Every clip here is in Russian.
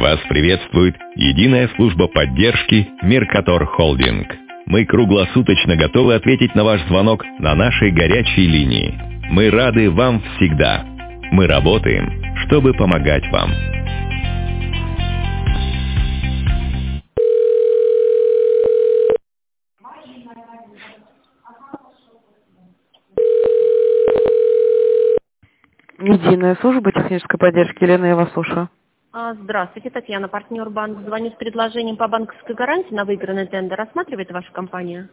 Вас приветствует единая служба поддержки Меркатор Холдинг. Мы круглосуточно готовы ответить на ваш звонок на нашей горячей линии. Мы рады вам всегда. Мы работаем, чтобы помогать вам. Единая служба технической поддержки. Елена, я вас слушаю. Здравствуйте, Татьяна, партнер банк. Звоню с предложением по банковской гарантии на выигранный тендер. Рассматривает ваша компания?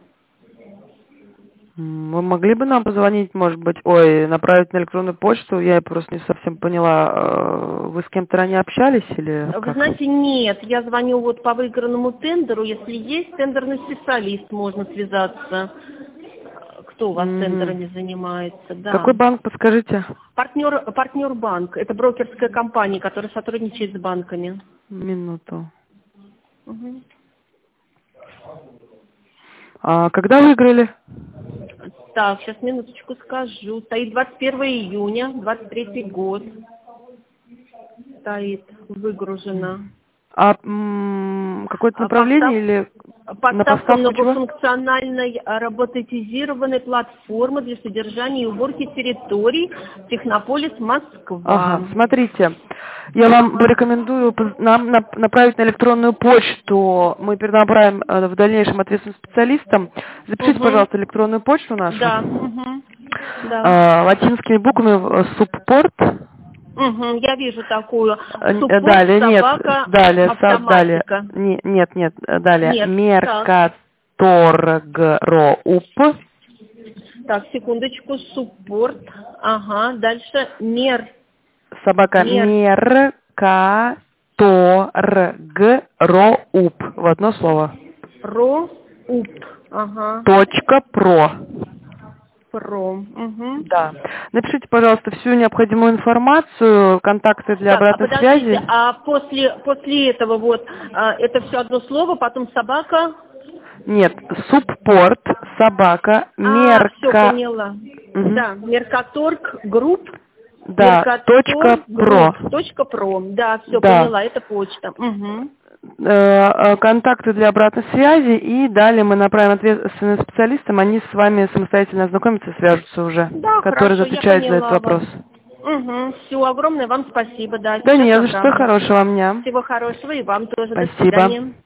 Вы могли бы нам позвонить, может быть, направить на электронную почту? Я просто не совсем поняла. Вы с кем-то ранее общались или Вы как? знаете, нет. Я звоню вот по выигранному тендеру. Если есть тендерный специалист, можно связаться. Кто у вас тендерами занимается? Да. Какой банк, подскажите? Партнер банк. Это брокерская компания, которая сотрудничает с банками. Минуту. Угу. А когда выиграли? Так, сейчас минуточку скажу. Стоит 21 июня, 23 год. Стоит, выгружено. А какое-то направление или на Поставка поставку чего? многофункциональной роботизированной платформы для содержания и уборки территорий Технополис, Москва. Ага, смотрите, я вам порекомендую нам направить на электронную почту. Мы перенаправим в дальнейшем ответственным специалистам. Запишите, пожалуйста, электронную почту нашу. Да. Да. Латинскими буквами суппорт. Я вижу такую. Суппорт, Далее, собака, далее, автоматика. далее. Меркаторгроуп. Так, секундочку, суппорт. Ага, дальше Собака Меркаторгроуп. В одно слово. Роуп. Ага. .про. Да. Напишите, пожалуйста, всю необходимую информацию, контакты для обратной связи. А после этого вот это все одно слово, потом собака. Нет, суппорт, собака, Все поняла. Да, Меркаторг групп. Да, .про. .про. Да, все поняла, это почта. Контакты для обратной связи, и далее мы направим ответственным специалистам, они с вами самостоятельно ознакомятся и свяжутся уже, да, которые отвечают за этот вопрос. Все, огромное вам спасибо. Да, не за что, хорошего вам дня. Всего хорошего и вам тоже. Спасибо. До свидания.